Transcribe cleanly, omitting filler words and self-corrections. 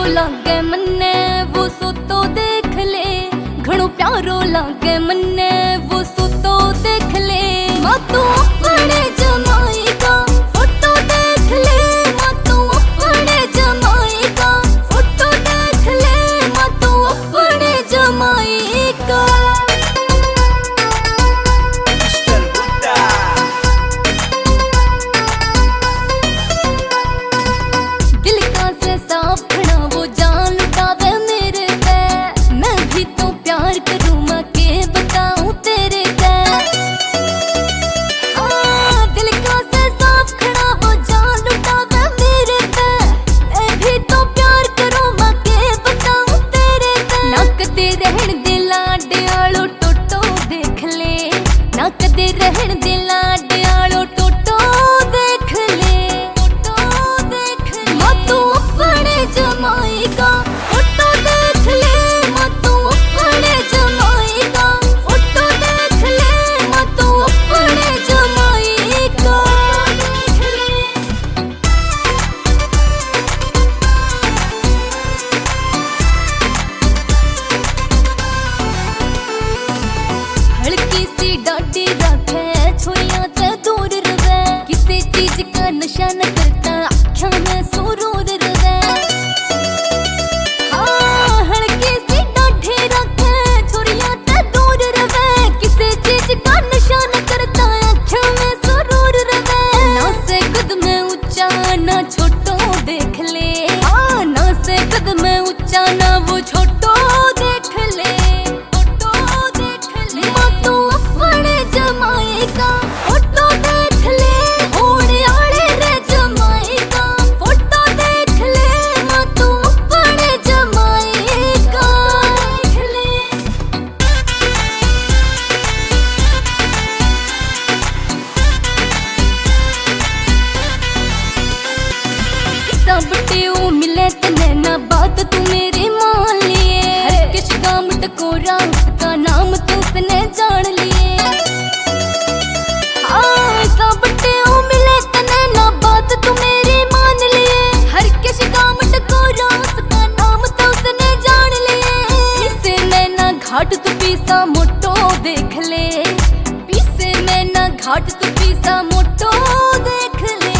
लागे मन्ने वो सोतो देख ले, घणो प्यारो लागे मन्ने वो सोतो देख ले। मां तू अपने जमाई का फोटो देख ले, मां तू अपने जमाई का फोटो देख ले, मां तू अपने जमाई का। दिल का से साफ खड़ा वो जान लुटावे मेरे पे, मैं भी तो प्यार करूं मैं के बताऊं तेरे पे। दिल का से साफ खड़ा वो जान लुटावे मेरे पे, मैं भी तो प्यार करूं मैं के बताऊं तेरे पे। ना कदे रहन दे लाडियालो टोटो देख ले, ना कदे रहन दे लाडियालो टोटो देख ले, टोटो देख ले। मां तू अपने जमाई का फोटो देख ले, मां तू अपने जमाई का फोटो देख ले, मां तू अपने जमाई का देख ले। हल्की सी डांडी रखे छोरियां ते दूर रहे, किसी चीज का नशा न करता आँखों में सुरूर रहे। हल्की सी डांडी रखे छोरियां ते दूर रहे, किसी चीज का नशा न करता आँखों में सुरूर रहे। ना से कद में ऊंचा ना छोटो देख ले, ना से कद में ऊंचा ना वो छोटो देख ले, फोटो देख ले। मां तू अपने जमाई का फोटो देख ले, होने आले रे जमाई का फोटो देख ले, मां तू अपने जमाई का देख ले। सब टेऊ मिले तने ना बात तू मेरी मान लिए, हर किस काम टकोरा उसका नाम तू उसने जान लिए। सब टेऊ मिले तने ना बात तू मेरी मान लिए, हर किस काम टकोरा उसका नाम तू उसने जान लिए। इसे मैं ना घाट तू पीसा मोटो देख ले, पीसे मैं ना घाट तू पीसा मोटो देख ले।